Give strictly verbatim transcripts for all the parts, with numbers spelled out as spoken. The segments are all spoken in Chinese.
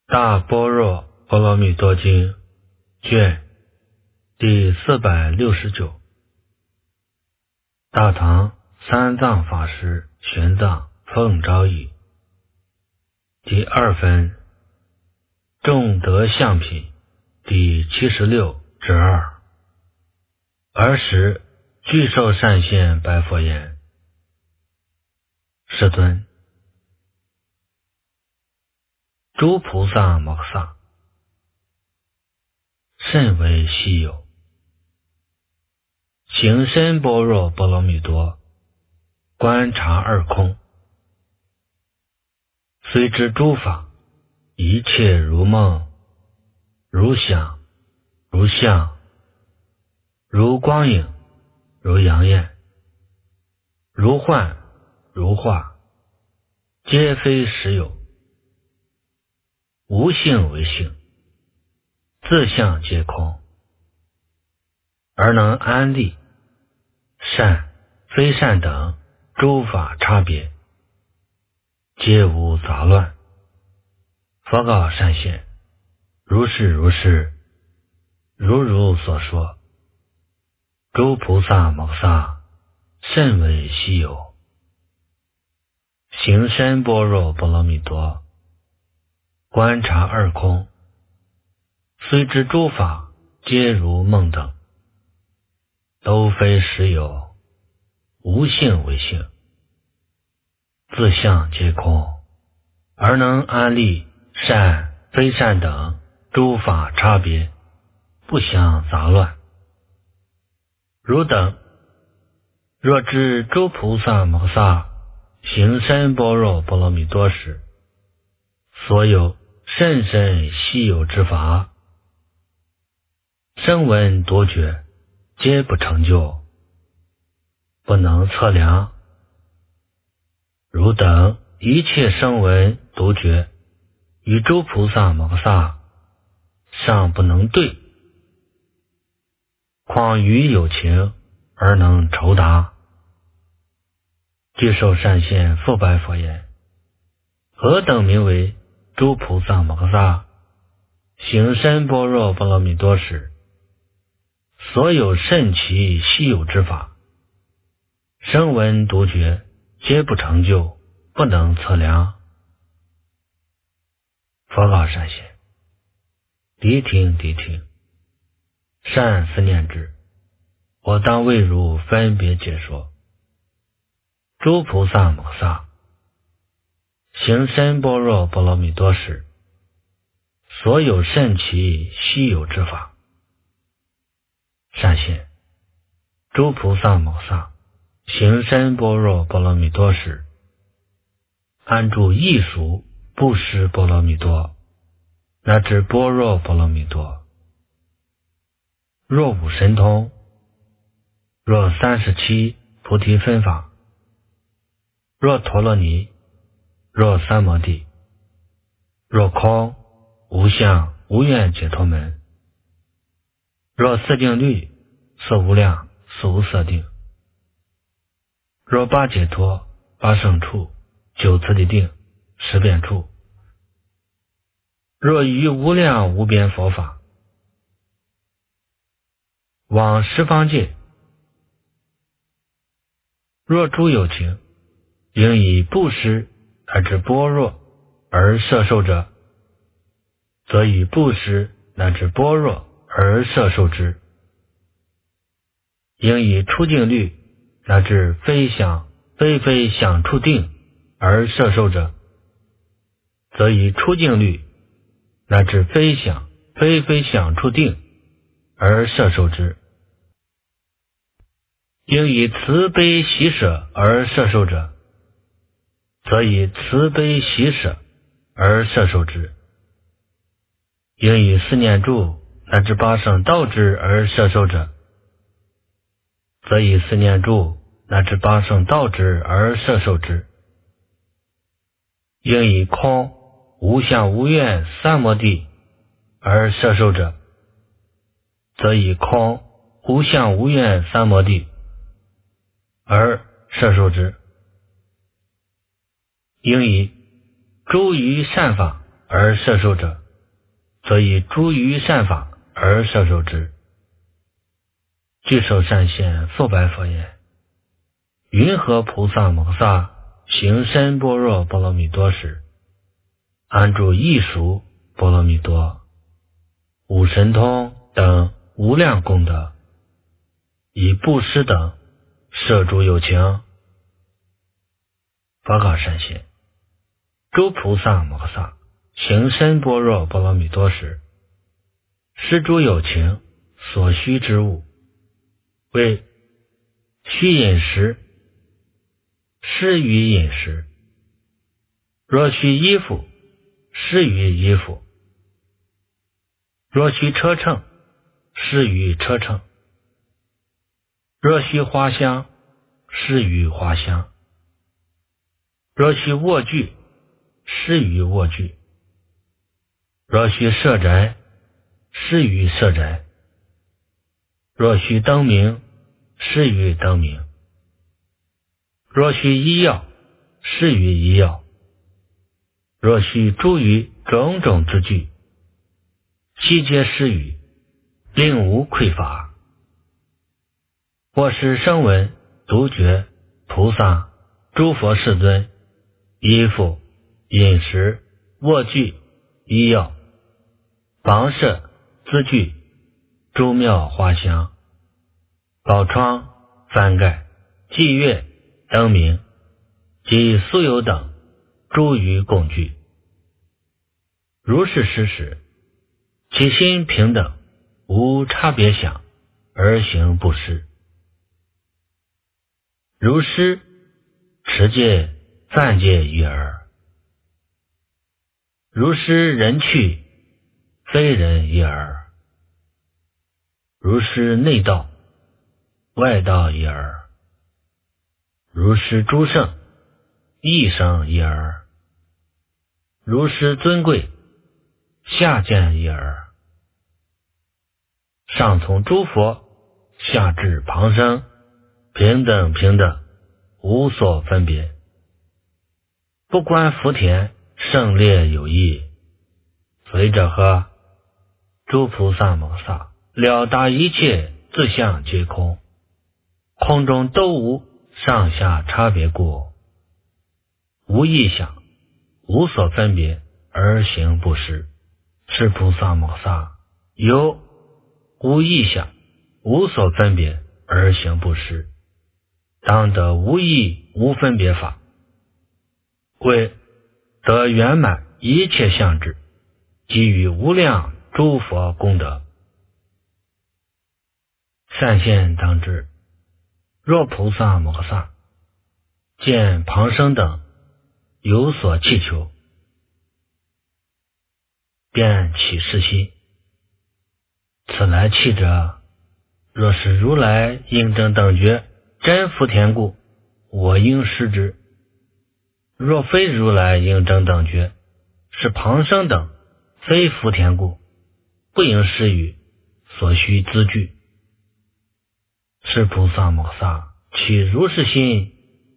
大般若波罗蜜多经卷第四百六十九，大唐三藏法师玄奘奉诏译，第二分众德相品第七十六之二。尔时具寿善现白佛言：世尊，诸菩萨摩诃萨甚为稀有，行深般若波罗蜜多，观察二空，虽知诸法一切如梦，如想，如相，如光影，如阳焰，如幻，如化，皆非实有，无性为性，自相皆空，而能安立善非善等诸法差别，皆无杂乱。佛告善现：如是如是，如如所说，诸菩萨摩诃萨甚为稀有，行深般若波罗蜜多，观察二空，虽知诸法皆如梦等，都非实有，无性为性，自相皆空，而能安立善非善等诸法差别，不相杂乱。汝等若知诸菩萨摩诃萨行深般若波罗蜜多时，所有甚深稀有之法，声闻独觉皆不成就，不能测量。汝等一切声闻独觉与诸菩萨摩诃萨尚不能对，况于有情而能酬答。具寿善现复白佛言：何等名为诸菩萨摩诃萨行深般若波罗蜜多时，所有甚奇稀有之法，声闻独觉皆不成就，不能测量。佛告善现：谛听谛听，善思念之，我当为汝分别解说。诸菩萨摩诃萨行深般若波罗蜜多时，所有甚奇稀有之法，善现，诸菩萨摩诃萨行深般若波罗蜜多时，安住异熟布施波罗蜜多，乃至般若波罗蜜多。若无神通，若三十七菩提分法，若陀罗尼，若三摩地，若空无相无愿解脱门，若四定律，色无量色无色定，若八解脱，八胜处，九次第定，十变处，若于无量无边佛法，往十方界，若诸有情应以布施乃至般若而摄受者，则以布施乃至般若而摄受之；应以出境律乃至非想非非想处定而摄受者，则以出境律乃至非想非非想处定而摄受之；应以慈悲喜舍而摄受者，则以慈悲喜舍而摄受之；应以四念住乃至八圣道之而摄受者，则以四念住乃至八圣道之而摄受之；应以空无相无愿三摩地而摄受者，则以空无相无愿三摩地而摄受之；应以诸于善法而摄受者，则以诸于善法而摄受之。具受善现复白佛言：云何菩萨摩萨行深般若波罗蜜多时，安住异熟波罗蜜多、五神通等无量功德，以布施等摄诸有情。报告善现，诸菩萨摩萨行深般若波罗蜜多时，施诸有情所需之物，为须饮食，施于饮食；若需衣服，施于衣服；若需车乘，施于车乘；若需花香，施于花香；若需卧具，施于卧具；若需舍宅，施于舍宅；若需灯明，施于灯明；若需医药，施于医药；若需诸于种种之具，悉皆施于，令无匮乏。或是声闻、独觉、菩萨、诸佛世尊，衣服、饮食、卧具、医药、房舍、资具、诸妙花香、宝窗、幡盖、伎乐、灯明及酥油等诸于供具，如是施时，其心平等，无差别想而行布施。如施持戒、犯戒于耳；如施人去，非人一耳；如施内道、外道一耳；如施诸圣、异圣一耳；如施尊贵、下贱一耳；上从诸佛，下至旁生，平等平等，无所分别。不观福田胜劣有异，随者何？诸菩萨摩萨了达一切自相皆空，空中都无上下差别故，无异想，无所分别而行布施。是菩萨摩萨有无异想，无所分别而行布施，当得无异无分别法，为得圆满一切相智，给予无量诸佛功德。善现当知，若菩萨摩萨见旁生等有所祈求，便起是心：此来祈者，若是如来应正等觉真福田故，我应施之；若非如来应正等觉，是旁生等非福田故，不应施予所需资具。是菩萨摩萨起如是心，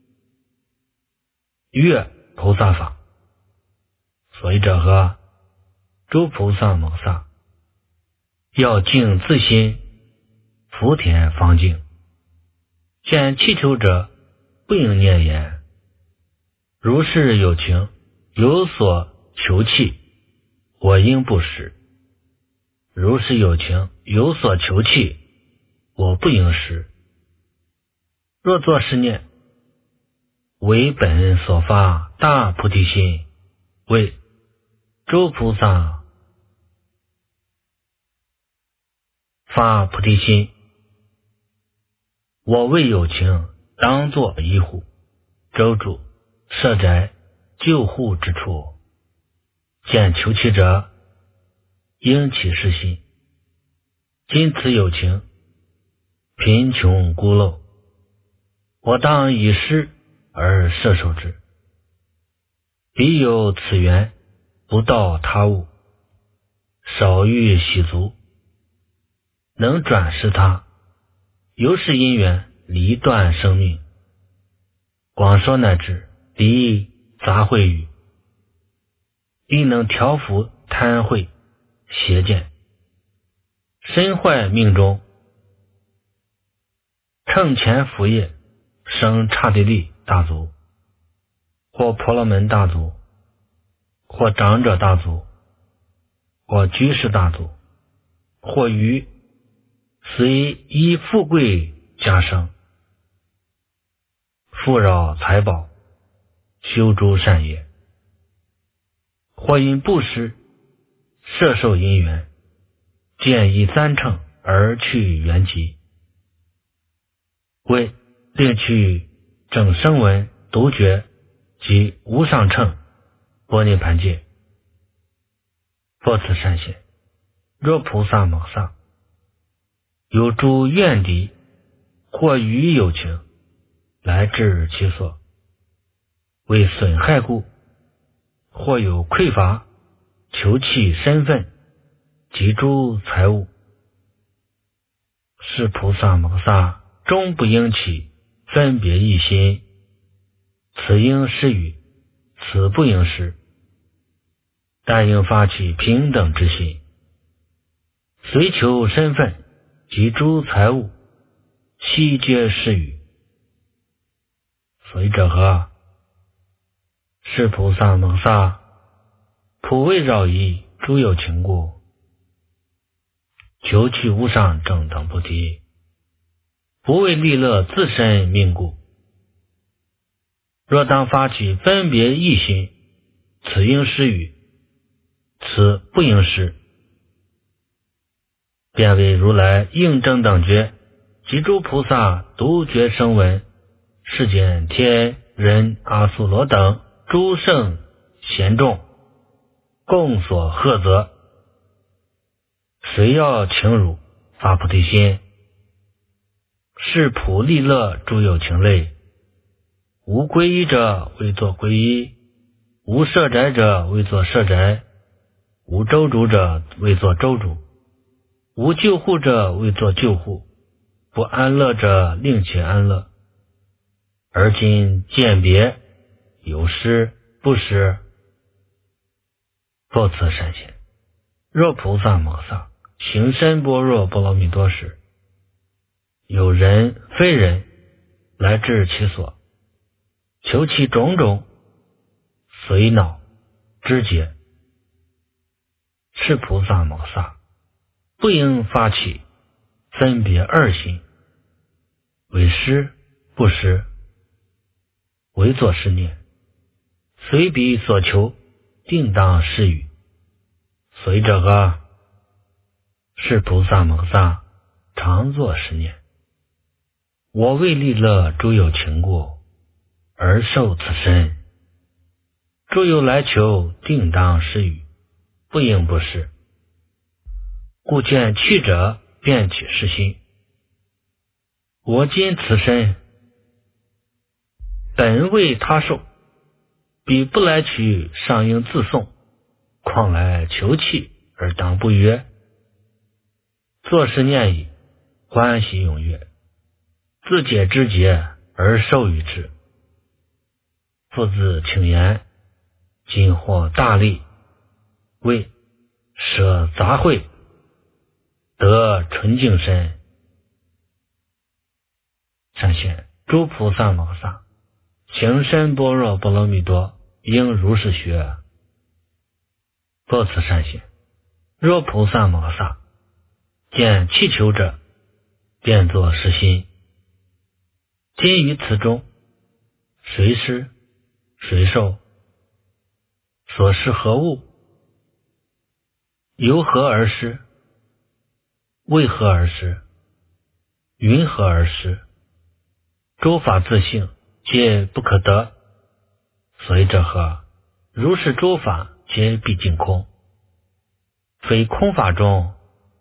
悦菩萨法。随者何？诸菩萨摩萨要净自心，福田方净。见祈求者，不应念言：如是有情有所求祈，我应布施；如是有情有所求祈，我不应施。若作是念：为本所发大菩提心，为诸菩萨发菩提心，我为有情当作医护、周住、舍宅、救护之处。见求其者，应起是心：今此有情贫穷孤陋，我当以施而摄受之。彼有此缘，不到他物，少欲喜足，能转施他，由是因缘离断生命。广说乃至离杂秽语， 亦能调伏贪恚邪见，身坏命中，乘前福业，生刹帝利大族，或婆罗门大族，或长者大族，或居士大族，或于随依富贵加生，富饶财宝，修诸善业，或因布施摄受因缘，见以三乘而去缘极，为令去正声闻独觉及无上乘般涅盘界。佛此善现，若菩萨蒙萨有诸怨敌或于有情来至其所，为损害故，或有匮乏求弃身份及诸财物，是菩萨蒙萨终不应起分别一心，此应施与，此不应施，但应发起平等之心，随求身份及诸财物，悉皆施与。随者何？是菩萨蒙萨普为扰疑诸有情故，求去无上正等菩提，不为利乐自身命故。若当发起分别一心，此应施与，此不应施，便为如来应正等觉及诸菩萨独觉声闻，世间天人阿苏罗等诸圣贤众共所贺责，谁要情辱发菩提心，是普利乐诸有情类，无皈依者为作皈依，无舍宅者为作舍宅，无周主者为作周主，无救护者为作救护，不安乐者令其安乐。而今见别有施不施，复此善现，若菩萨蒙萨行深般若波罗蜜多时，有人非人来至其所，求其种种随恼知觉，是菩萨蒙萨不应发起分别二心，为施不施，为作是念，随彼所求定当施与。随者何？是菩萨蒙萨常作是念，我为利乐诸有情故而受此身，诸有来求定当施与，不应不施。故见去者便起是心，我今此身本为他受，彼不来取，尚应自送，况来求弃而当不悦？作是念已，欢喜踊跃，自解知节而受与之。父子请言，今获大利，为舍杂秽，得纯净身。善现，诸菩萨蒙萨行深般若波罗蜜多，应如是学。复此善现，若菩萨蒙萨见祈求者，便作是心。今于此中，谁施谁受？所施何物？由何而施？为何而施？云何而施？诸法自性，皆不可得。所以者何？如是诸法皆毕竟空，非空法中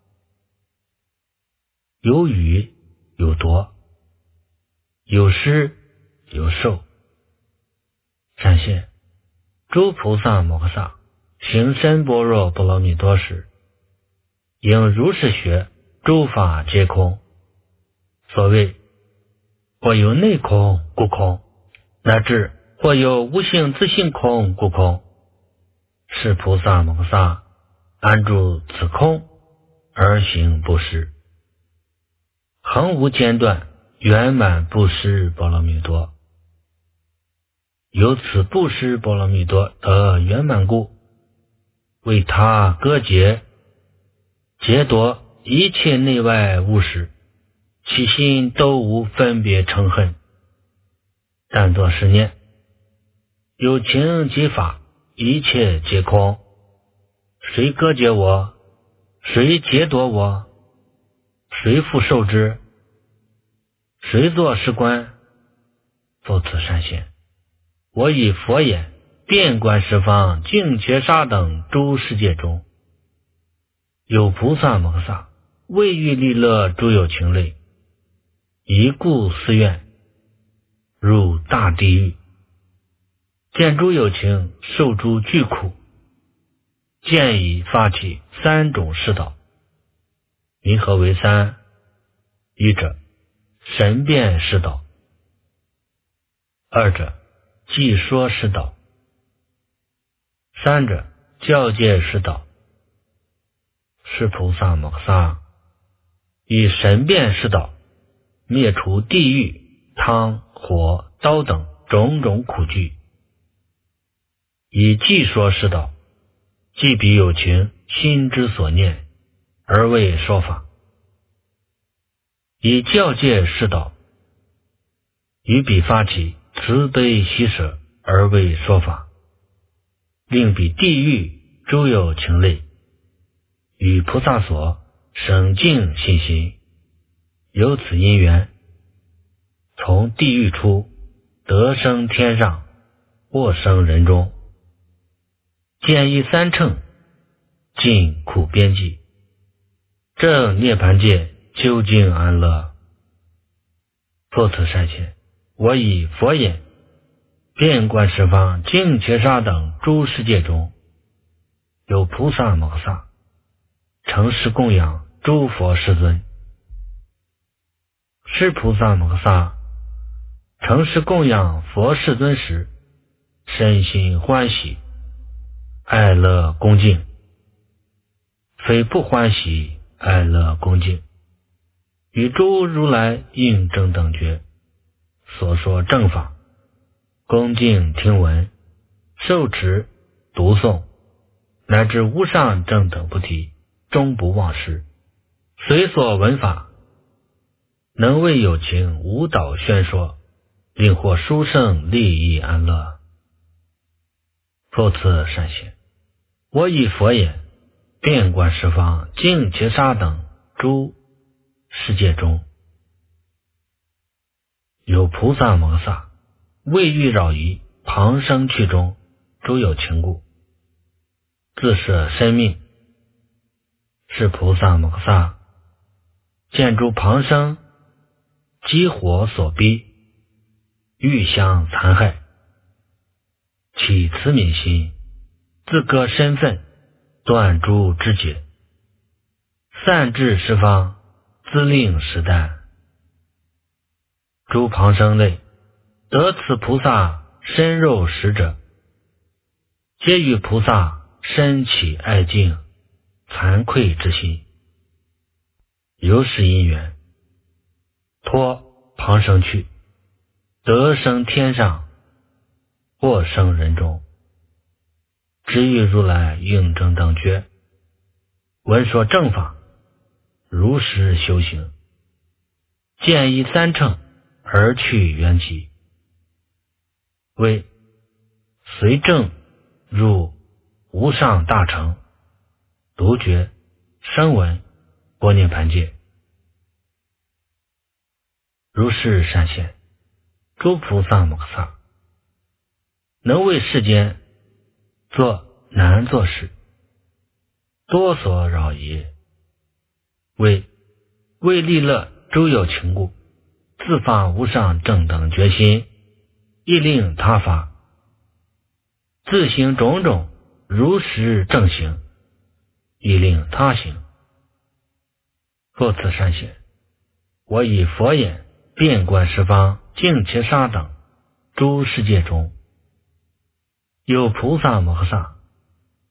有予有夺，有施有受。善现，诸菩萨摩诃萨行深般若波罗蜜多时，应如是学诸法皆空。所谓或有内空故空，乃至或有无性自性空故空，是是菩萨摩诃萨安住此空而行布施，恒无间断，圆满布施波罗蜜多。由此布施波罗蜜多得圆满故，为他割截劫夺一切内外物事，其心都无分别嗔恨，但作是念：有情即法，一切皆空。谁割截我？谁劫夺我？谁复受之？谁作是观？复此善现，我以佛眼遍观十方净伽沙等诸世界中，有菩萨摩诃萨为欲利乐诸有情类，一故思愿入大地狱，见诸有情受诸巨苦，见已发起三种示导。云何为三？一者神变示导，二者记说示导，三者教戒示导。是菩萨摩诃萨以神变示导，灭除地狱、汤、火、刀等种种苦具；以记说示导，记彼有情心之所念，而为说法；以教戒示导，于彼发起慈悲喜舍，而为说法，令彼地狱诸有情类与菩萨所省净信心，由此因缘，从地狱出，得生天上，或生人中，见一三乘，尽苦边际，正涅盘界究竟安乐。复此善现，我以佛眼遍观十方净伽沙等诸世界中，有菩萨摩诃萨承事供养诸佛世尊。是菩萨摩诃萨承事供养佛世尊时，身心欢喜，爱乐恭敬，非不欢喜爱乐恭敬，与诸如来应正等觉所说正法，恭敬听闻，受持读诵，乃至无上正等不提，终不忘失。随所闻法，能为有情无导宣说，令获殊胜利益安乐。复次善现，我以佛眼遍观十方净伽沙等诸世界中，有菩萨摩诃萨为欲扰夷旁生趣中诸有情故，自舍生命。是菩萨摩诃萨见诸旁生饥火所逼，欲相残害，起慈悯心，自割身分，断诸枝节，散至十方，资令实担。诸旁生类得此菩萨身肉食者，皆与菩萨身起爱敬惭愧之心，由是因缘，脱旁生趣，得生天上，或生人中，知遇如来应正等觉，闻说正法，如实修行，见一三乘而去缘起，为随正入无上大乘独觉声闻般涅盘界。如是善现，诸菩萨摩诃萨能为世间做难做事，多所扰夷，为为利乐诸有情故，自发无上正等决心，亦令他发，自行种种如实正行，亦令他行。复此善现，我以佛眼遍观十方净伽沙等诸世界中，有菩萨摩诃萨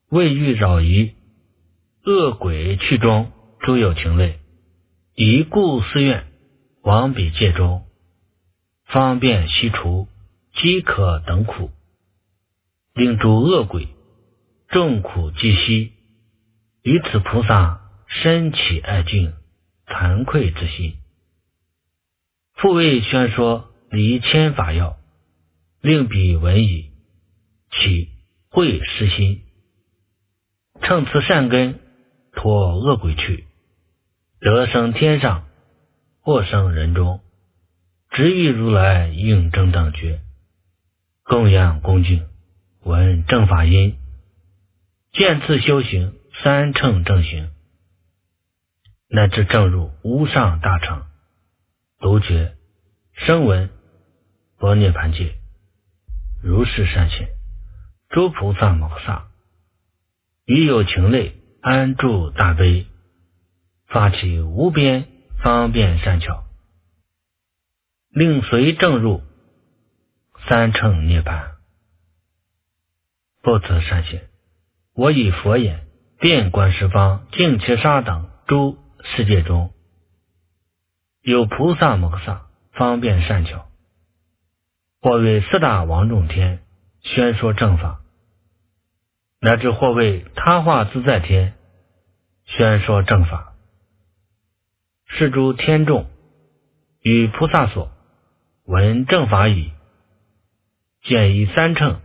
未欲扰夷，恶鬼去中，诸有情类，以故思愿，往彼界中，方便悉除，饥渴等苦，令诸恶鬼众苦既息，于此菩萨深起爱敬惭愧之心，复为宣说离千法要，令彼闻已，起会施心，乘此善根，脱恶鬼去，得生天上，或生人中，直遇如来应正等觉，供养恭敬，闻正法音，见次修行三乘正行，乃至正入无上大乘，独觉声闻般涅盘界。如是善现，诸菩萨摩萨于有情类安住大悲，发起无边方便善巧，令随正入三乘涅盘。不辞善现，我以佛言遍观十方净伽沙等诸世界中，有菩萨摩萨方便善巧，或为四大王众天宣说正法，乃至或为他化自在天宣说正法。是诸天众与菩萨所闻正法已，见以三乘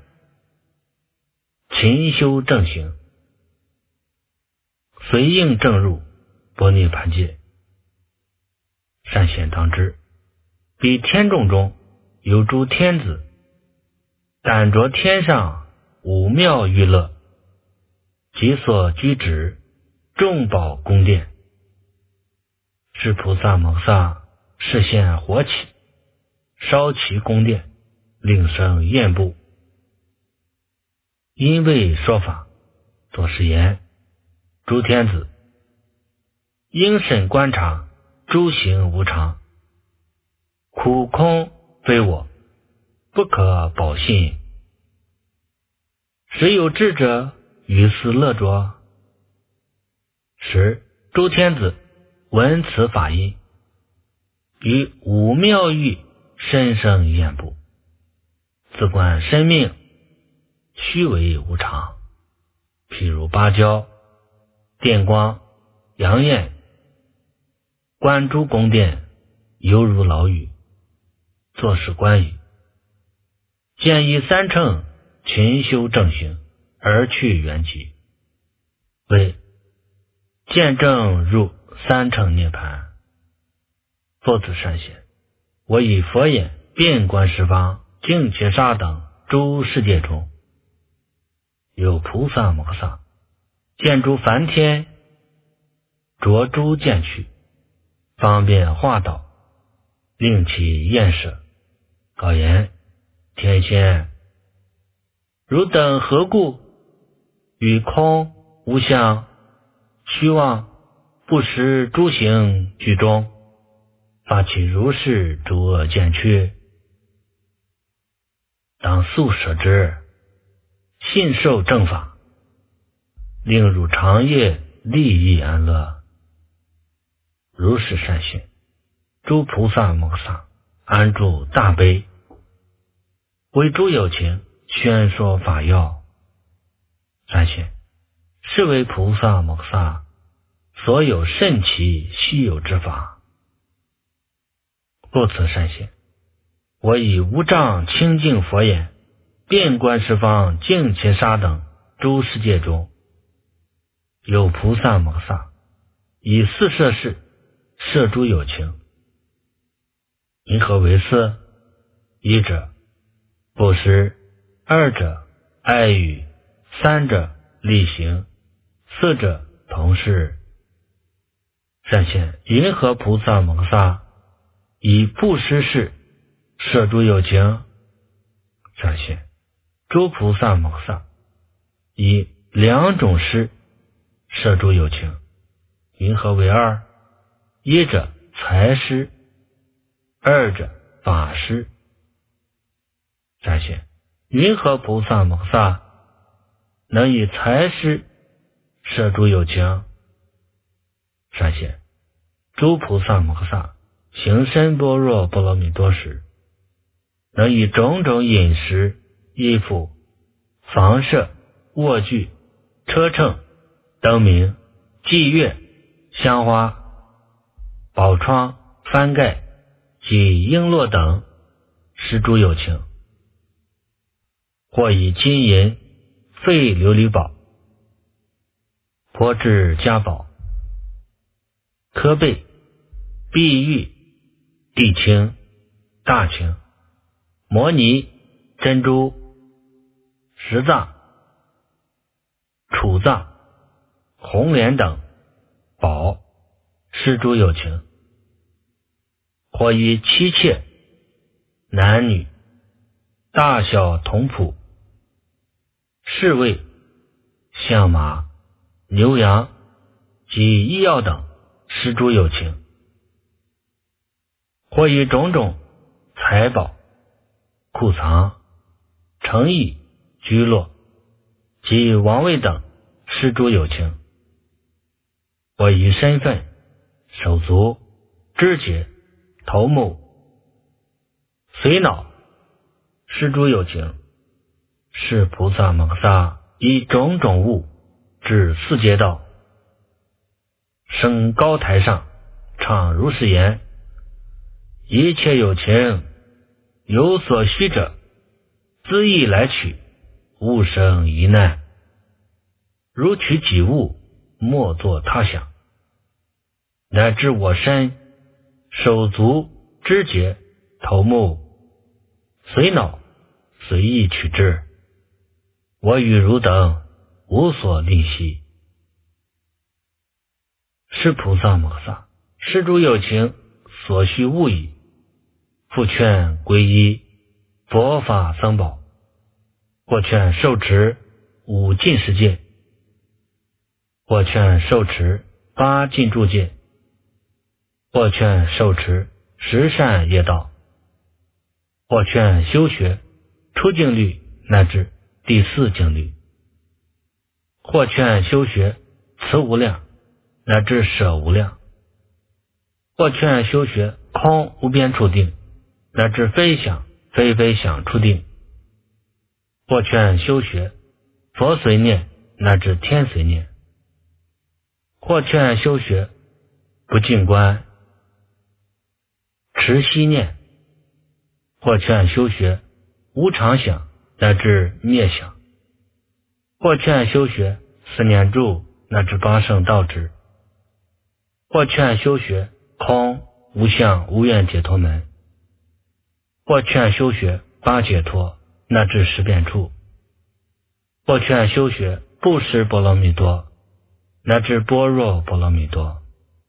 勤修正行，随应正入般涅盘界。善显当知，彼天众中有诸天子，感着天上五妙娱乐，其所居止众宝宫殿，是菩萨摩萨示现火起，烧其宫殿，令生焰怖。因为说法，作是言：诸天子，应审观察诸行无常，苦空非我，不可保信。时有智者于斯乐着。时诸天子闻此法音，于五妙欲深生厌怖，自观生命虚为无常，譬如芭蕉、电光、阳焰，观诸宫殿，犹如牢狱，作是观语，见以三乘勤修正行，而去圆寂，为见证入三乘涅盘。作此善显，我以佛眼遍观十方净伽沙等诸世界中，有菩萨摩萨见诸梵天着诸见趣，方便化导，令其厌舍，告言：天仙，汝等何故与空无相虚妄不识诸行居中，发起如是诸恶见趣？当速舍之，信受正法，令汝长夜利益安乐。如是善现，诸菩萨摩萨安住大悲，为诸有情宣说法要。善现，是为菩萨摩萨所有甚奇稀有之法。不辞善现，我以无障清净佛眼遍观十方净伽沙等诸世界中，有菩萨摩萨以四摄事摄诸有情。因何为四？一者布施，二者爱语，三者力行，四者同事。善现，因何菩萨摩萨以布施事摄诸有情？善现，诸菩萨摩萨以两种施摄诸有情。因何为二？一者财施，二者法施。善现，云何菩萨摩萨能以财施摄诸有情。善显，诸菩萨摩诃萨行深般若波罗蜜多时，能以种种饮食、衣服、房舍、卧具、车乘、灯明、伎乐、香花、宝窗、幡盖及璎珞等施诸有情，或以金银、废琉璃宝、婆制家宝、科贝、碧玉、地青、大青、摩尼、珍珠、石藏、楚藏、红莲等宝施诸有情，或以妻妾、男女、大小童仆、侍卫、象马、牛羊及医药等施诸有情，或以种种财宝、库藏、诚意、居落及王位等施诸有情，或以身份、手足、肢节、头目、髓脑施诸有情，是菩萨摩诃萨以种种物至四界道，升高台上，唱如是言：一切有情，有所需者，恣意来取，勿生疑难。如取己物，莫作他想。乃至我身、手足、肢节、头目、髓脑，随意取之。我与汝等无所吝惜。是菩萨摩诃萨施诸有情所需物矣。复劝皈依佛法僧宝，或劝受持五禁十戒，或劝受持八禁住戒，或劝受持十善业道，或劝修学出净律乃至第四净律，或劝修学慈无量乃至舍无量，或劝修学空无边处定乃至非想非非想处定，或劝修学佛随念乃至天随念，或劝修学不净观持息念，或劝修学无常想乃至灭想，或劝修学四念住乃至八圣道支，或劝修学空无相无愿解脱门，或劝修学八解脱乃至十变处，或劝修学布施波罗蜜多乃至般若波罗蜜多，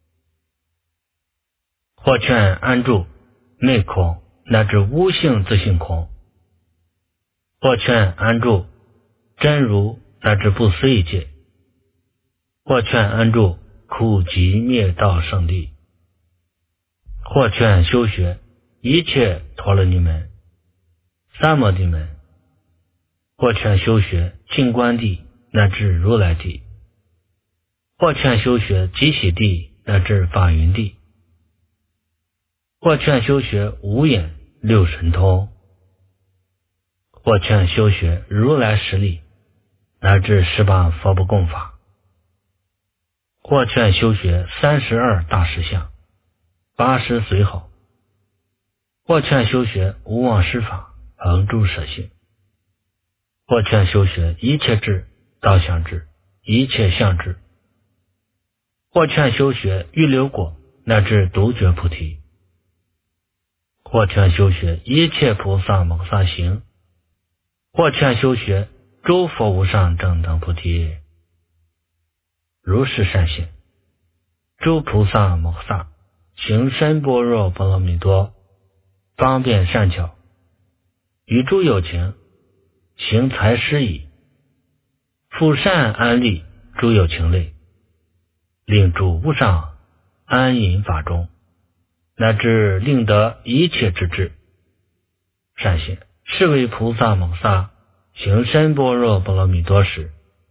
或劝安住内空乃至无性自性空，或劝安住真如乃至不思议界，或劝安住苦集灭道胜利，或劝修学一切陀罗尼门、三摩地门，或劝修学净观地乃至如来地，或劝修学极喜地乃至法云地，或劝修学无眼六神通，或劝修学如来实力乃至十八佛不共法，或劝修学三十二大实相、八十随好，或劝修学无妄施法、恒住舍性，或劝修学一切智、道相智、一切相智，或劝修学预流果乃至独觉菩提，或劝修学一切菩萨摩诃萨行，或劝修学诸佛无上正等菩提。如是善行，诸菩萨摩诃萨行深般若波罗蜜多方便善巧，与诸有情行财施矣，复善安利诸有情类，令诸无上安隐法中，乃至令得一切之智。善行，是为菩萨摩诃萨行深般若波罗蜜多时，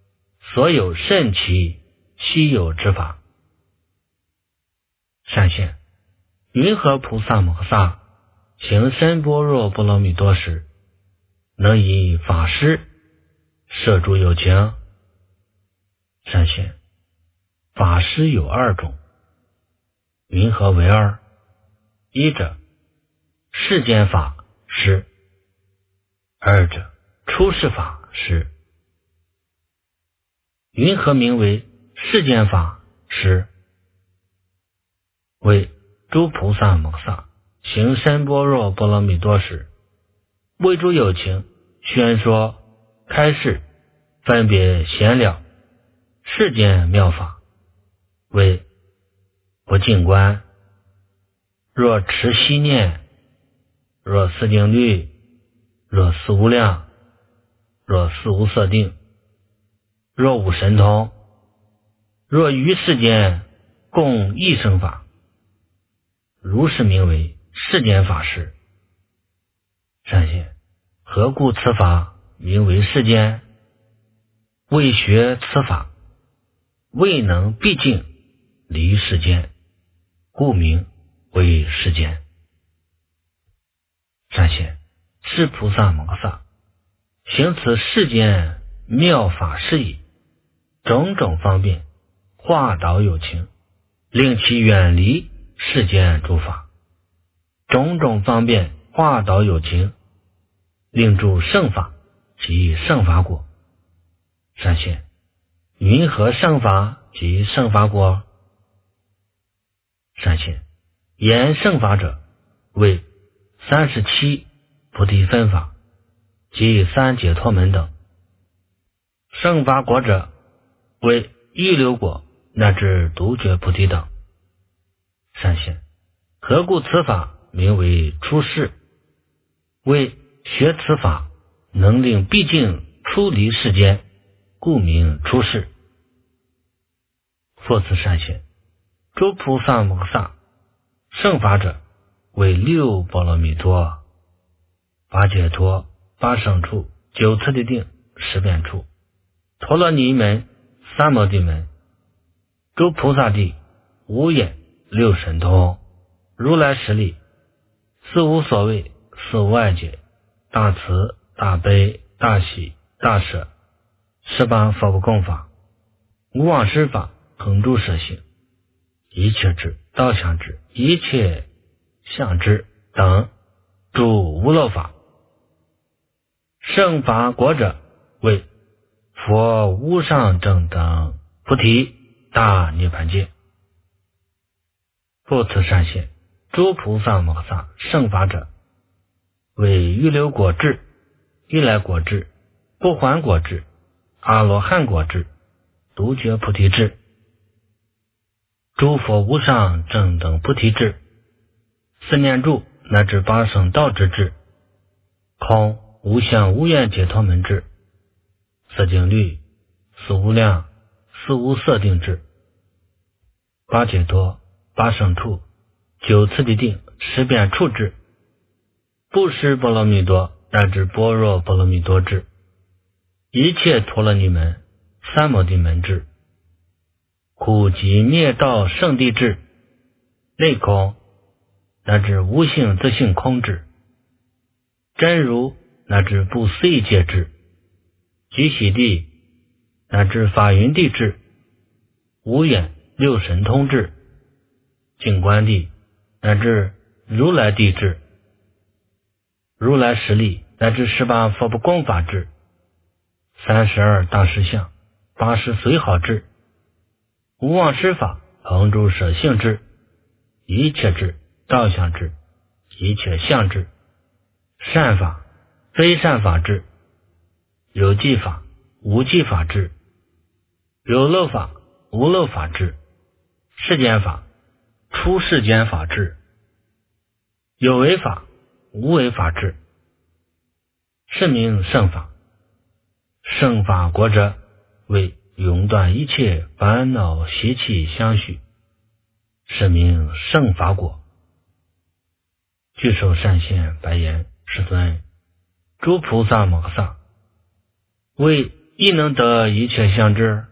所有甚奇稀有之法。善现，云何菩萨摩萨行深般若波罗蜜多时，能以法师摄诸有情？善现，法师有二种。云何为二？一者世间法师，二者出世法师。云何名为世间法师？为诸菩萨摩萨行深般若波罗蜜多时，为诸有情宣说开示，分别闲聊世间妙法，为不净观，若持息念，若思定律，若思无量，若思无色定，若无神通，若于世间共一生法，如是名为世间法师。善现，何故此法名为世间？为学此法，未能毕竟离世间，故名为世间。善现，是菩萨摩萨行此世间妙法事矣，种种方便化导有情，令其远离世间诸法，种种方便化导有情，令诸圣法及圣法果。善现，云何圣法及圣法果？善现，言圣法者，为三十七菩提分法及三解脱门等。圣法果者，为预流果乃至独觉菩提等。善现，何故此法名为出世？为学此法能令毕竟出离世间，故名出世。复次善现，诸菩萨摩萨圣法者，为六波罗蜜多、八解脱、八胜处、九次第定、十变处、陀罗尼门、三摩地门、诸菩萨地、无眼、六神通、如来实力、四无所谓、四无碍解、大慈、大悲、大喜、大舍、十八佛不共法、无妄施法、恒诸舍行、一切智、道相智、一切相智等诸无漏法。圣法果者，为佛无上正等菩提大涅盘界。复次善现，诸菩萨摩萨圣法者，为预流果智、如来果智、不还果智、阿罗汉果智、独觉菩提智、诸佛无上正等菩提智、四念住乃至八圣道之智、空无相无愿解脱门智、色净律、四无量、四无色定智、八解脱、八胜处、九次第定、十变处智、布施波罗蜜多乃至般若波罗蜜多智、一切陀罗尼门、三摩地门智、苦集灭道圣地智、内空乃至无性自性空智、真如乃至不思议界智、集喜地乃至法云地智、无眼六神通智、净观地乃至如来地智、如来实力乃至十八佛不共法智、三十二大实相、八十随好智、无妄施法、恒诸舍性智、一切智、道相智、一切相智、善法、非善法智、有记法、无记法智、有漏法、无漏法智、世间法、出世间法智、有为法、无为法智，是名圣法。圣法果者，为永断一切烦恼习气相续，是名圣法果。具受善现白言：世尊，诸菩萨摩萨为亦能得一切相智？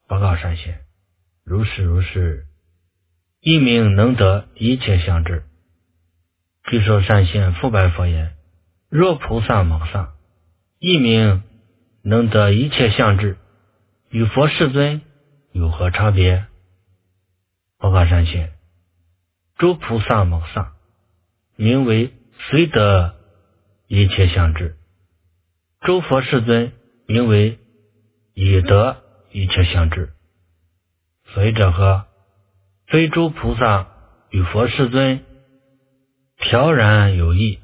报告善贤，如是如是，一名能得一切相知。据说善贤复白佛言：若菩萨蒙萨，一名能得一切相知，与佛世尊有何差别？报告善贤，诸菩萨蒙萨，名为虽得一切相知，诸佛世尊名为已得一切相知。所以者何？非诸菩萨与佛世尊调然有异，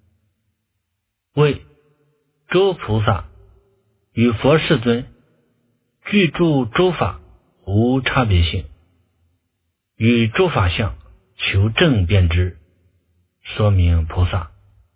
谓诸菩萨与佛世尊具诸诸法无差别性，与诸法相求正辩之，说明菩萨。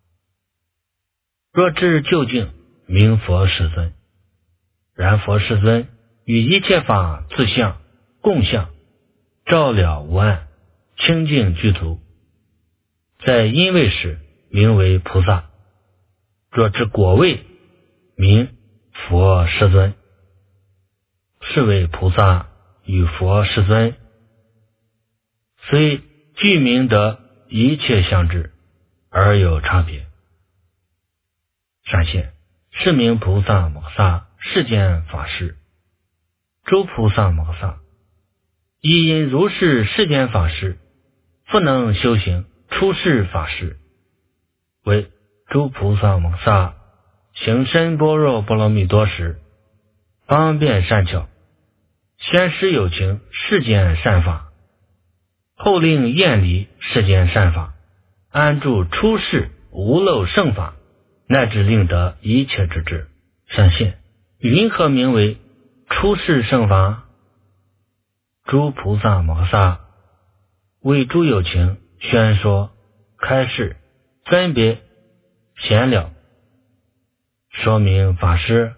若知究竟，名佛世尊。然佛世尊与一切法自相共相，照了无碍，清净具足，在因位时名为菩萨。若知果位，名佛世尊。是为菩萨与佛世尊，虽具名得一切相知，而有差别。善现，是名菩萨摩萨世间法师。诸菩萨摩萨，亦因如是世间法师，不能修行出世法师，为诸菩萨摩萨行深般若波罗蜜多时，方便善巧，先施有情世间善法，后令厌离世间善法，安住出世无漏圣法，乃至令得一切之智。善现，云何名为出世圣法？诸菩萨摩萨为诸有情宣说开示，分别显了，说明法师。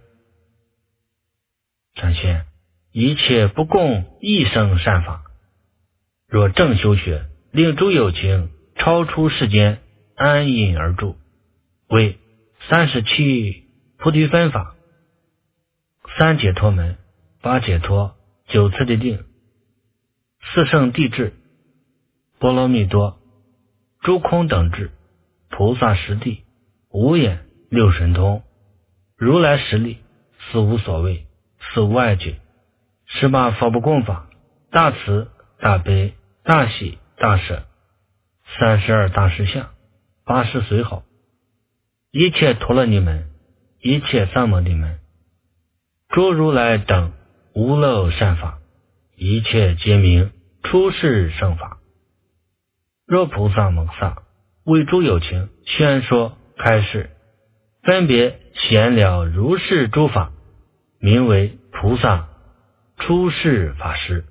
善现，一切不共一生善法，若正修学，令诸有情超出世间，安隐而住，为三十七菩提分法，三解脱门，八解脱，九次第定，四圣谛智，波罗蜜多，诸空等智，菩萨实地，无眼，六神通，如来实力，四无所谓，四无碍解，十八佛不共法，大慈大悲大喜大舍，三十二大实相，八十随好，一切陀罗尼门，一切三摩地门，诸如来等无漏善法，一切皆名出世圣法。若菩萨蒙萨为诸有情宣说开示，分别显了如是诸法，名为菩萨出世法师。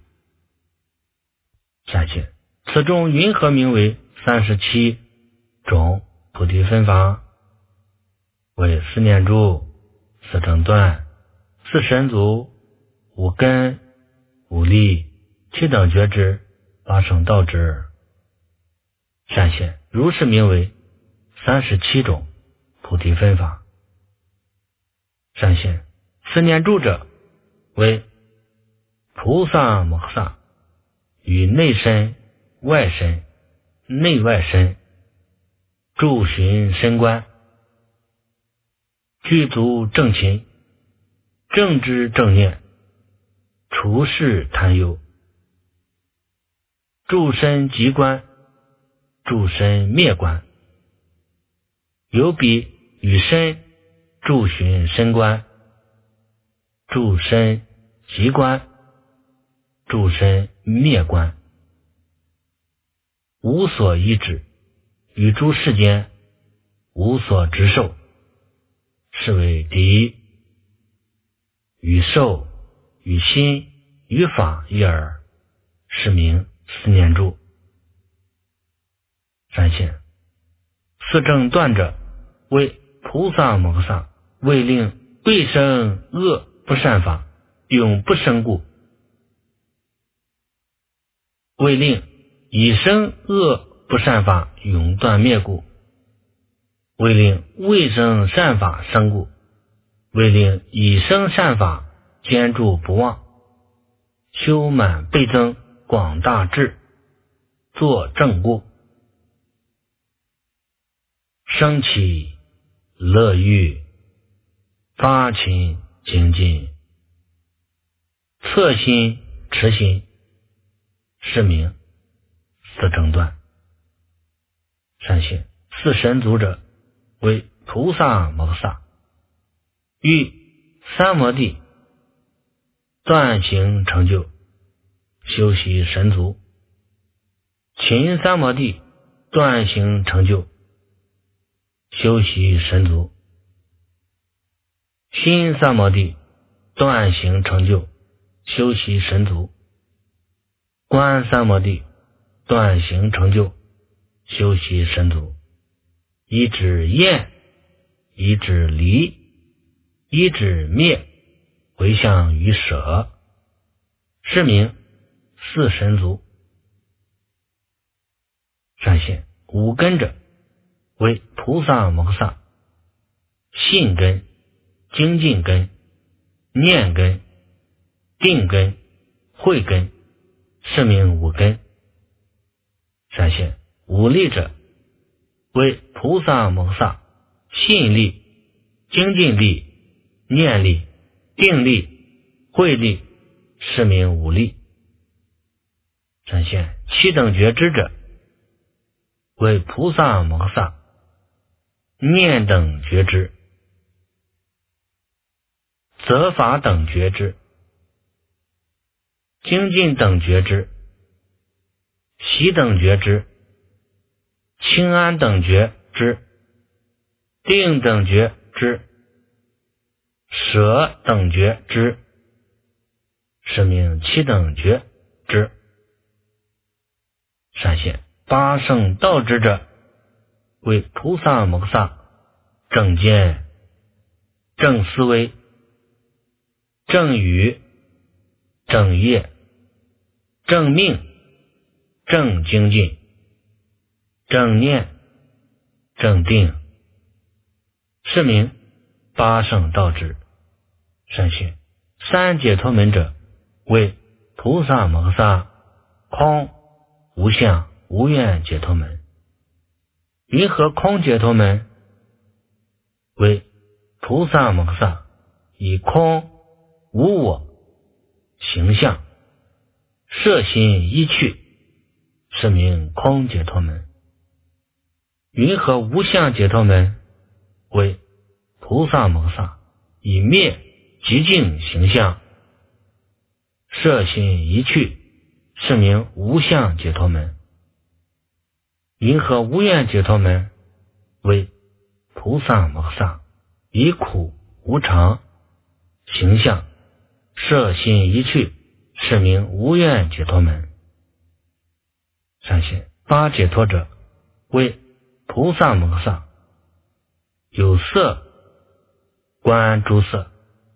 善现，此中云何名为三十七种菩提分法？为四念住，四正断，四神足，五根，五力，七等觉知，八圣道知。善现，如是名为三十七种菩提分法。善现，四念住者，为菩萨摩萨与内身、外身、内外身住寻身观，具足正勤，正知正念，除世贪忧，住身即观，住身灭观，有彼与身住寻身观，住身即观，住身灭观，无所依止，与诸世间无所执受，是为第一。与受与心与法一耳，是名四念住。善现，四正断者，为菩萨摩萨为令未生恶不善法永不生故，为令已生恶不善法永断灭故，为令未生善法生故，为令已生善法坚住不忘， 修满倍增广大智，作正悟，生起乐欲，发勤精进，侧心持心，是名四正断。善行四神足者，为菩萨摩萨，欲三摩地断行成就，修习神足；勤三摩地断行成就，修习神足；心三摩地断行成就，修习神足；观三摩地断行成就，修习神足。一指厌，一指离，一指灭，回向于舍，是名四神足。善现五根者，为菩萨摩萨，信根、精进根、念根、定根、慧根，是名五根。善现五力者，为菩萨摩萨，信力、精进力、念力、定力、慧力，是名五力。善现七等觉知者，为菩萨摩萨，念等觉知、责法等觉知、精进等觉知、喜等觉知、清安等觉知、定等觉知、舍等觉知，是名七等觉知。善现八圣道之者，为菩萨摩萨，正见、正思维、正语、正业、正命、正精进、正念、正定，是名八圣道之。善现三解脱门者，为菩萨摩萨空无相无愿解脱门。云何空解脱门？为菩萨摩萨以空无我形象摄心依去，是名空解脱门。云何无相解脱门？为菩萨摩萨以灭极净形象摄心一去，是名无相解脱门。云何无愿解脱门？为菩萨摩萨以苦无常形象摄心一去，是名无愿解脱门。善现八解脱者，为菩萨摩萨有色观诸色，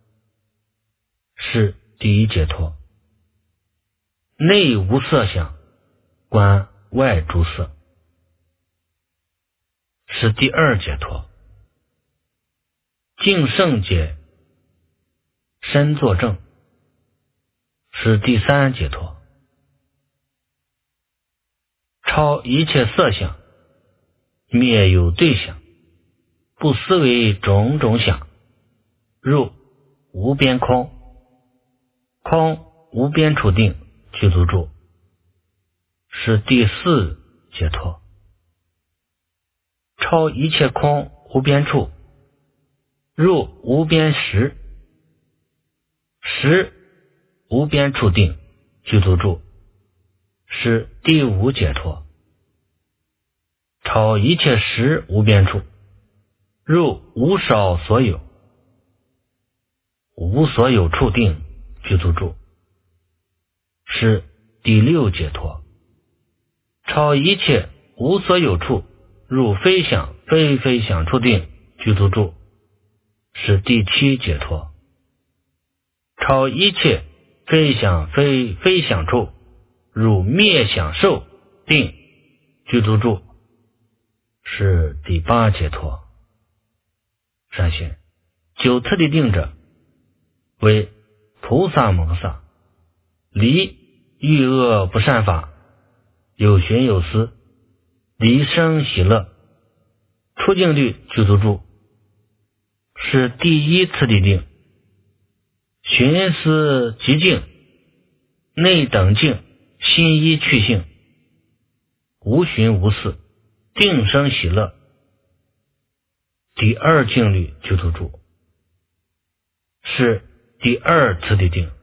是第一解脱；内无色想观外诸色，是第二解脱；净圣解身作证，是第三解脱；超一切色想，灭有对想，不思维种种想，入无边空，空无边处定具足住，是第四解脱；超一切空无边处，入无边识，识无边处定具足住，是第五解脱；超一切识无边处，入无少所有，无所有处定具足住，是第六解脱；超一切无所有处，入非想非非想处定具足住，是第七解脱；超一切非想非非想处，入灭想受定具足住，是第八解脱。善现九次第定者，为菩萨摩萨离欲恶不善法，有寻有思，离生喜乐，出境律具足住，是第一次地定。寻思极静，内等静，心依去性，无寻无思，定生喜乐，第二境律具足住，是第二次地定。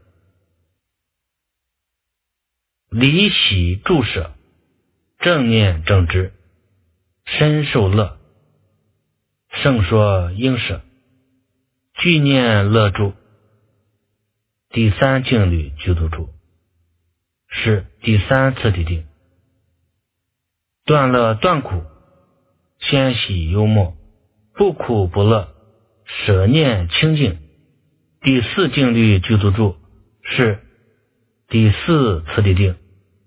离喜住舍，正念正知，身受乐，圣说应舍，具念乐住，第三境律具足住，是第三次地定。断乐断苦，先喜幽默，不苦不乐，舍念清净，第四境律具足住，是第四次地定。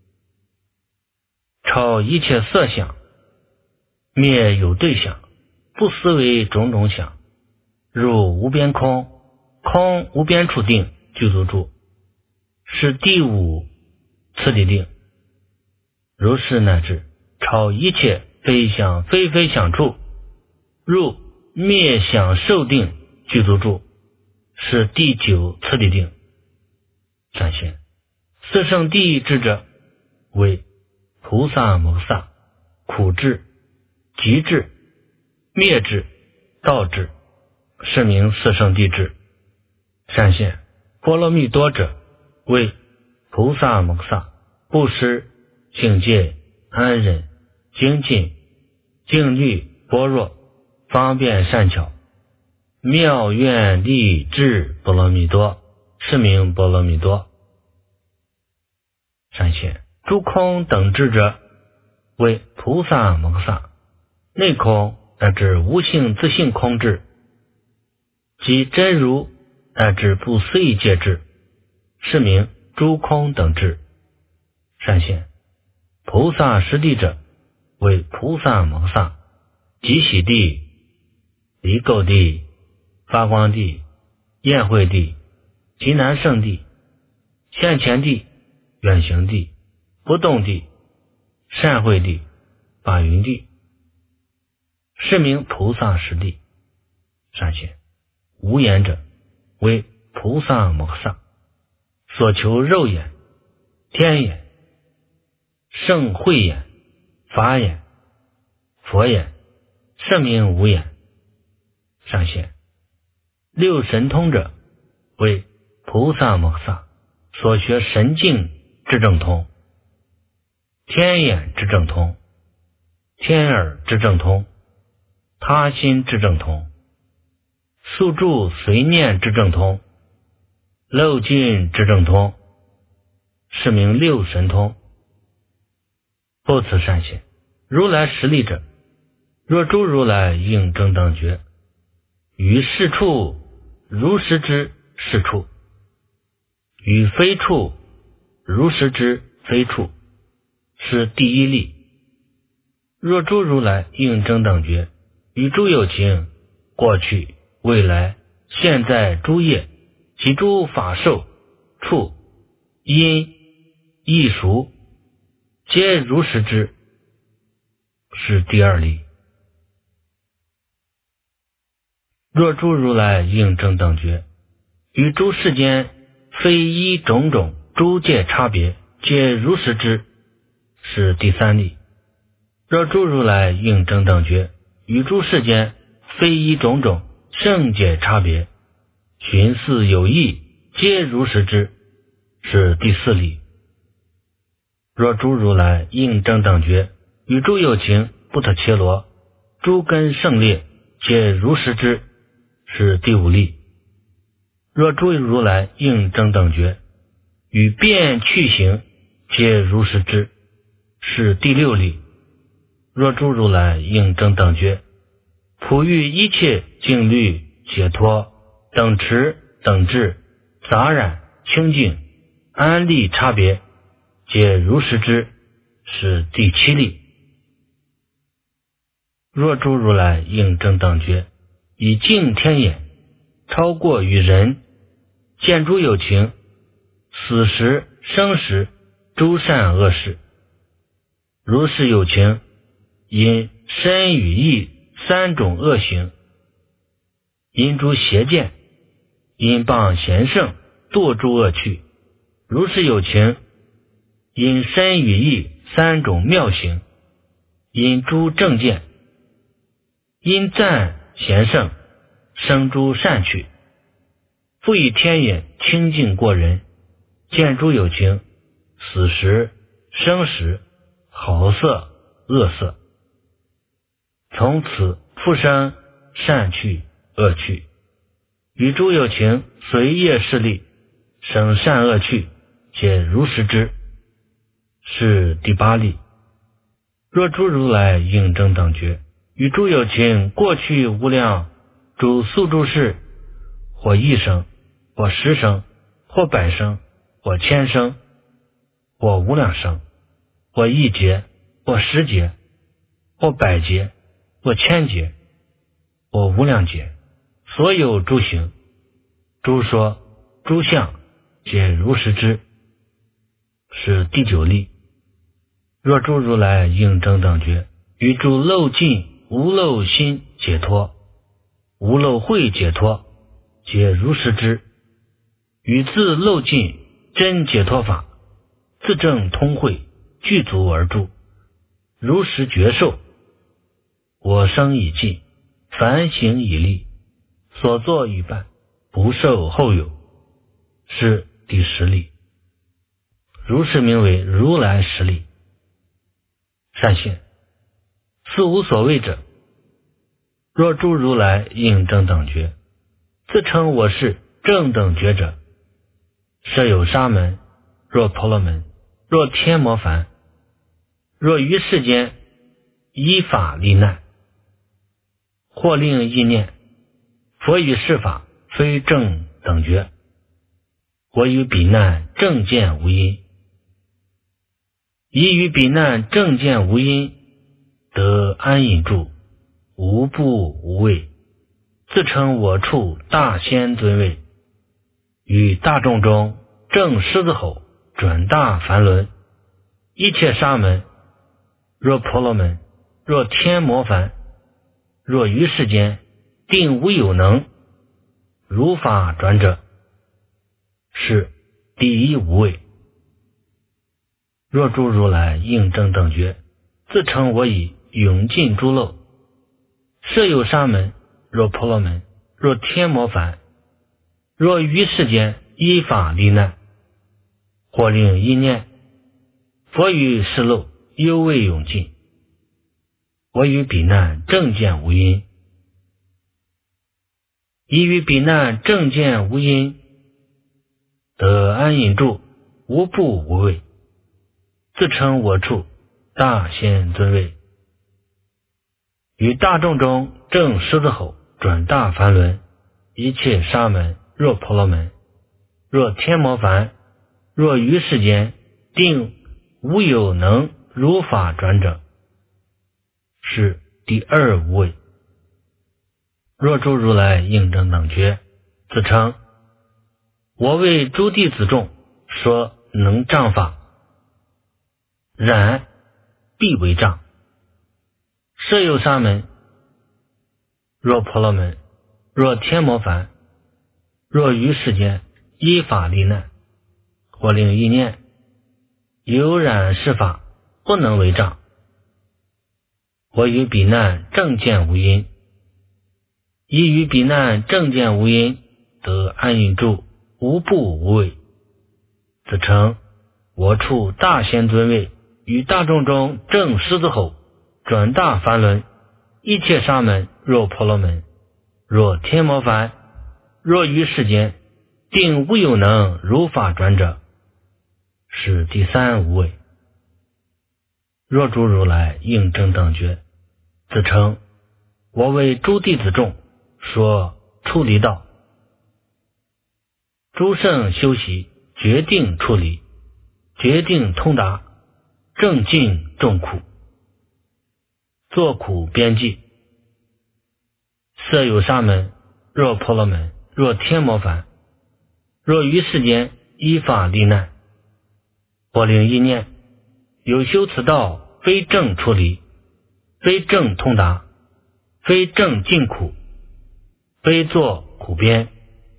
超一切色相，灭有对象，不思维种种想，入无边空，空无边处定具足住，是第五次地定。如是乃至超一切非想非非想处，入灭想受定具足住，是第九次地定。展现四圣谛智者，为菩萨摩萨、苦智、集智、灭智、道智，是名四圣谛智。善现波罗蜜多者，为菩萨摩萨、布施、境界、安忍、精进、静虑、般若、方便善巧、妙愿力智波罗蜜多，是名波罗蜜多。善现诸空等智者，为菩萨摩萨、内空乃至无性自性空智，即真如乃至不思议界智，是名诸空等智。善现菩萨实地者，为菩萨摩萨、极喜地、离垢地、发光地、宴会地、极难胜地、现前地、远行地、不动地、善会地、法云地，是名菩萨实地。善现无眼者，为菩萨摩萨，所求肉眼、天眼、圣慧眼、法眼、佛眼，是名无眼。善现六神通者，为菩萨摩萨，所学神境智正通、天眼智正通、天耳智正通、他心智正通、宿住随念智正通、漏尽智正通，是名六神通。不此善现如来实力者，若诸如来应正等觉，于是处如实知是处，于非处如实知非处，是第一例。若诸如来应正等觉，与诸有情过去未来现在诸业及诸法寿处因异熟，皆如实知，是第二例。若诸如来应正等觉，与诸世间非依种种诸界差别，皆如实知，是第三例。若诸如来应正等觉，与诸世间非依种种圣解差别，寻思有异，皆如实知，是第四例。若诸如来应正等觉，与诸有情不特切罗诸根胜劣，皆如实知，是第五例。若诸如来应正等觉，与变去行，皆如实知，是第六例。若诸如来应正等觉，普欲一切净律解脱等持等智杂染清净安立差别，皆如实知，是第七例。若诸如来应正等觉，以净天眼超过于人，见诸有情死时生时诸善恶事。如是有情，因身语意三种恶行，因诸邪见，因谤贤圣，堕诸恶趣。如是有情，因身语意三种妙行，因诸正见，因赞贤圣，生诸善趣。复以天眼清净过人，见诸有情，死时生时好色恶色，从此复生善趣恶趣。与诸有情随业势力，生善恶趣，皆如实知。是第八例。若诸如来应正等觉，与诸有情过去无量诸宿诸事，或一生，或十生，或百生，或千生，或无量生，或一劫，或十劫，或百劫，或千劫，或无量劫，所有诸行、诸说、诸相，皆如实知。是第九例。若诸如来应正等觉，与诸漏尽无漏心解脱、无漏慧解脱，皆如实知。与自漏尽真解脱法，自证通慧，具足而住，如实觉受。我生已尽，凡行已立，所作已办，不受后有。是第十例。如是名为如来十例。善现，似无所谓者，若诸如来应正等觉，自称我是正等觉者，设有沙门，若婆罗门，若天魔梵，若于世间依法历难，或令意念，佛与是法非正等觉，我与彼难正见无因，以与彼难正见无因，得安隐住，无怖无畏，自称我处大仙尊位，于大众中正狮子吼，转大梵轮，一切沙门，若婆罗门，若天魔梵，若于世间定无有能如法转者，是第一无畏。若诸如来应正等觉，自称我以永尽诸漏，设有沙门，若婆罗门，若天魔梵，若于世间依法历难，或令意念，佛与是漏犹未永尽，我与彼难正见无因，以与彼难正见无因，得安隐住，无怖无畏，自称我处大仙尊位，于大众中正狮子吼，转大梵轮，一切沙门，若婆罗门，若天魔梵，若于世间定无有能如法转者，是第二无畏。若诸如来应正等觉，自称我为诸弟子众说能障法，然必为障。设有沙门，若婆罗门，若天魔梵，若于世间依法历难，或令意念，有染是法，不能为障，我与彼难正见无因，以与彼难正见无因，得安隐住，无怖无畏，自称我处大仙尊位，于大众中正狮子吼，转大梵轮，一切沙门，若婆罗门，若天魔梵，若于世间定无有能如法转者，是第三无畏。若诸如来应正等觉，自称我为诸弟子众说出离道，诸圣修习决定出离，决定通达，正尽众苦，作苦边际，设有沙门，若婆罗门，若天魔梵，若于世间依法立难。我领一念，有修此道，非正出离，非正通达，非正尽苦，非作苦边。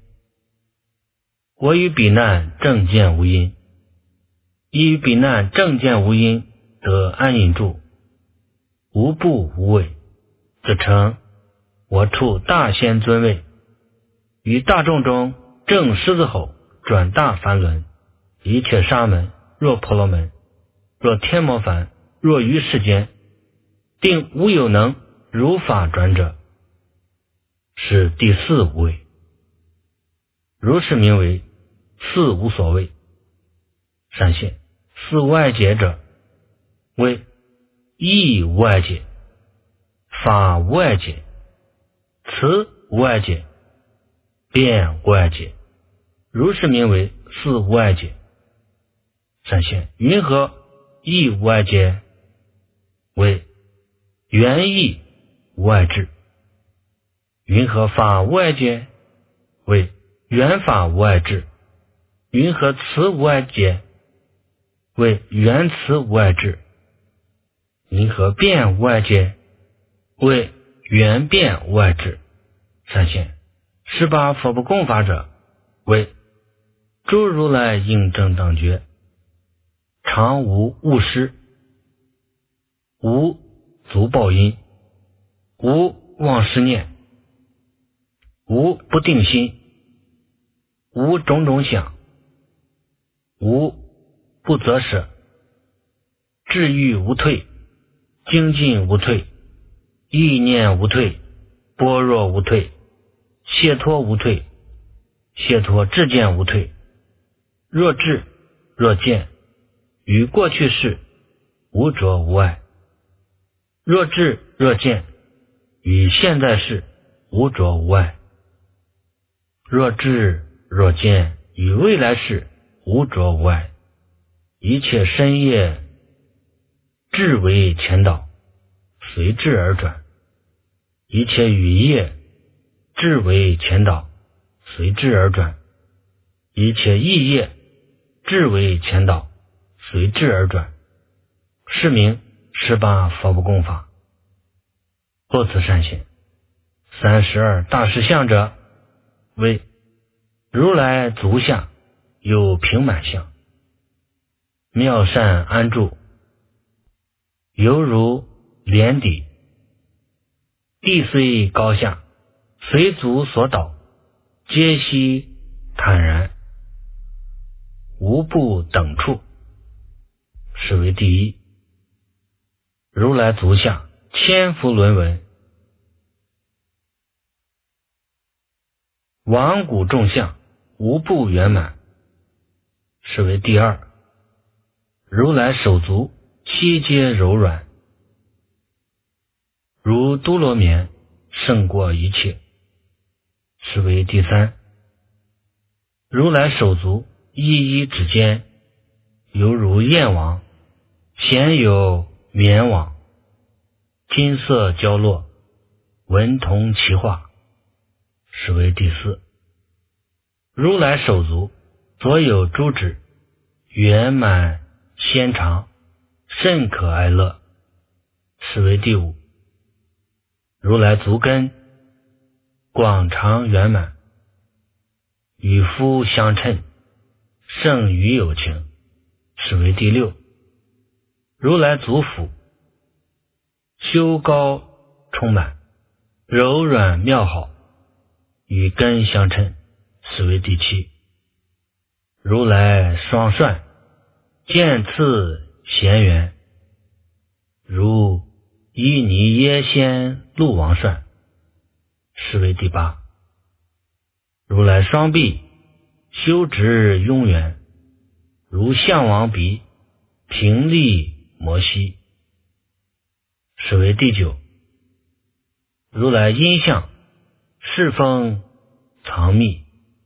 我与彼难正见无因，亦与彼难正见无因，得安隐住，无怖无畏，自称我处大仙尊位，于大众中正狮子吼，转大梵轮，一切沙门，若婆罗门，若天魔梵，若于世间，定无有能如法转者，是第四无畏。如是名为四无所谓。善现四无碍解者，为义无碍解，法无碍解，慈无碍解，辩无碍解。如是名为四无碍解。善现云何义无碍解？为原义无碍智。云何法无碍解？为原法无碍智。云何慈无碍解？为原慈无碍智。云何辩无碍解？为原辩无碍智。善现十八佛不共法者，为诸如来应正当觉，常无误失，无足报因，无忘失念，无不定心，无种种想，无不择舍，智欲无退，精进无退，意念无退，般若无退，解脱无退，解脱智见无退。若智若见，于过去世无着无碍；若智若见，于现在世无着无碍；若智若见，于未来世无着无碍。一切身业智为前导，随智而转；一切语业智为前导，随智而转；一切意业智为前导，随智而转。是名十八佛不共法。过此善现三十二大士相者，为如来足下有平满相，妙善安住，犹如莲底，地虽高下，随足所导，皆悉坦然，无不等处，是为第一。如来足下千福轮闻，王古众相无不圆满，是为第二。如来手足悉皆柔软，如都罗绵，胜过一切，是为第三。如来手足一一指尖，犹如燕网，闲有绵网，金色交落，文同其化，是为第四。如来手足所有诸指，圆满纤长，甚可哀乐，是为第五。如来足根广长圆满，与夫相称，胜于有情，是为第六。如来足腹修高充满，柔软妙好，与根相称，是为第七。如来双涮剑刺弦圆，如依尼耶仙鹿王涮，是为第八。如来双臂修直雍圆，如象王鼻平利摩西，是为第九。如来音相侍风藏密，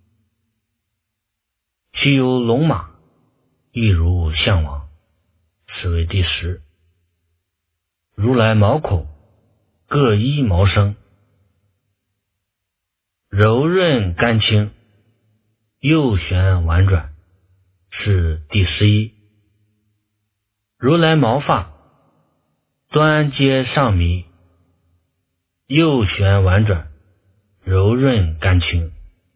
须有龙马，亦如象王，是为第十。如来毛孔各依毛生，柔润甘清，右旋婉转， 是第十一。如来毛发端接上弥，右旋婉转，柔润甘清。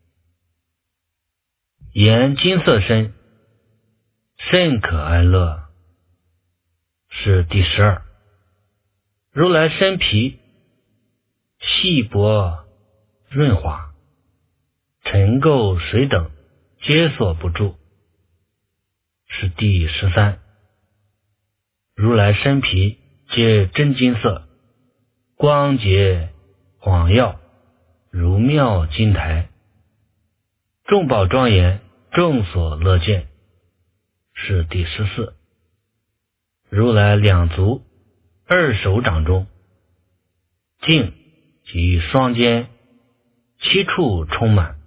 颜金色身，甚可安乐，是第十二。如来身皮细薄润滑，尘垢水等皆所不住，是第十三。如来身皮皆真金色，光洁晃耀，如妙金台，众宝庄严，众所乐见，是第十四。如来两足二手掌中，颈及双肩七处充满，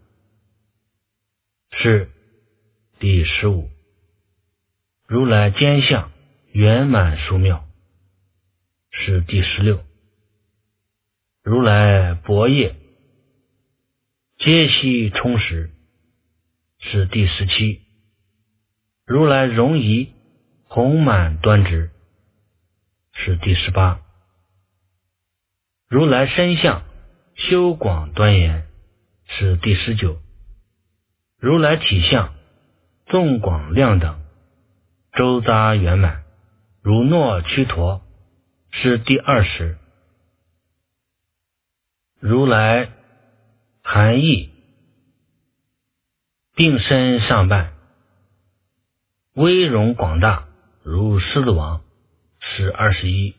是第十五。如来肩相圆满殊妙，是第十六。如来薄叶皆悉充实，是第十七。如来容仪红满端直，是第十八。如来身相修广端严，是第十九。如来体相纵广亮等，周匝圆满，如诺屈陀，是第二十。如来含义并身上半，威容广大，如狮子王，是二十一。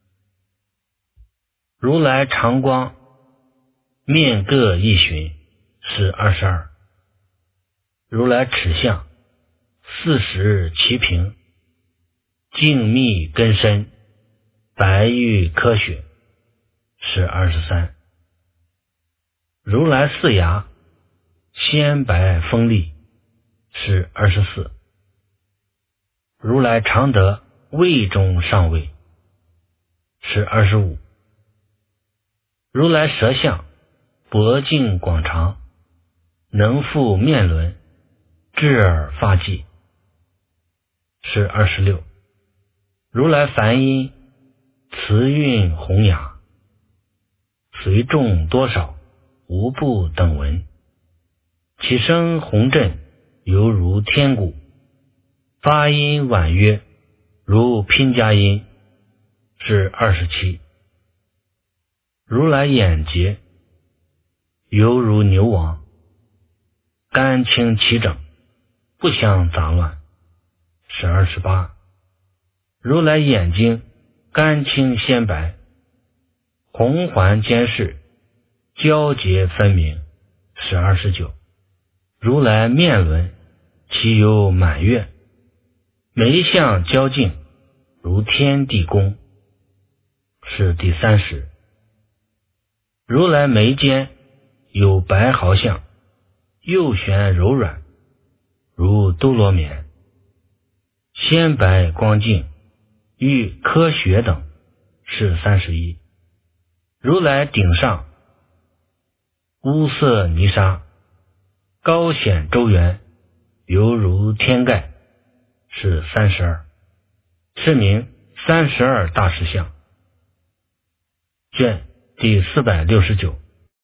如来长光面各一旬，是二十二。如来齿相四时齐平，静密根深，白玉科学，是二十三。如来四牙鲜白锋利，是二十四。如来常得位中上位，是二十五。如来舌相脖颈广长，能覆面轮，智耳发髻，是二十六。如来梵音慈韵弘雅，随众多少无不等闻，其声洪震，犹如天鼓，发音婉约，如拼加音，是二十七。如来眼睫犹如牛王，干清齐整，不相杂乱，是二十八。如来眼睛干清鲜白，红环监视，交结分明，是二十九。如来面轮其有满月，眉相交净，如天地宫，是第三十。如来眉间有白毫相，右旋柔软，如兜罗棉，鲜白光净，与科学等，是三十一。如来顶上乌色泥沙，高显周圆，犹如天盖，是三十二。是名三十二大士相。卷第四百六十九。